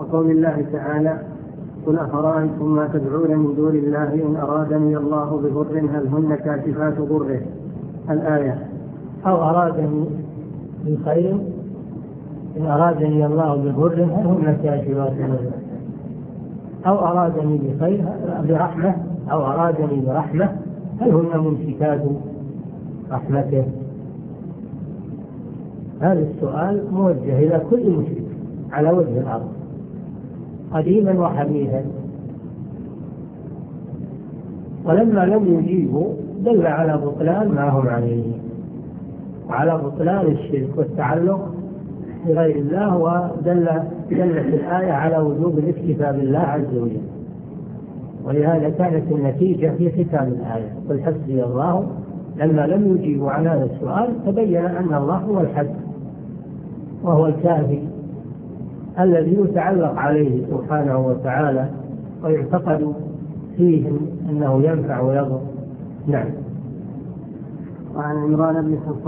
وقول الله تعالى: قل أفرأيتم ما تدعون من دون الله إن أرادني الله بضر هل هن كاشفات ضره. الآية. أو أرادني بخير إن أرادني الله بضر هل هن كاشفات ضره، أو أرادني بخير برحمة، أو أرادني برحمة هل هن ممسكات رحمته. هذا السؤال موجه إلى كل مشرك على وجه الأرض قديما وحديثا، ولما لم يجيبوا دل على بطلان ما هم عليه وعلى بطلان الشرك والتعلق بغير الله، ودلت الآية على وجوب الاكتفاء بالله عز وجل. ولهذا كانت النتيجة في ختام الآية: قل حسبي الله. لما لم يجيبوا عن هذا السؤال تبين أن الله هو الحسب وهو الكافي الذي يتعلق عليه سبحانه وتعالى ويعتقد فيه أنه ينفع ويضر. نعم. وعن عمران بن حصين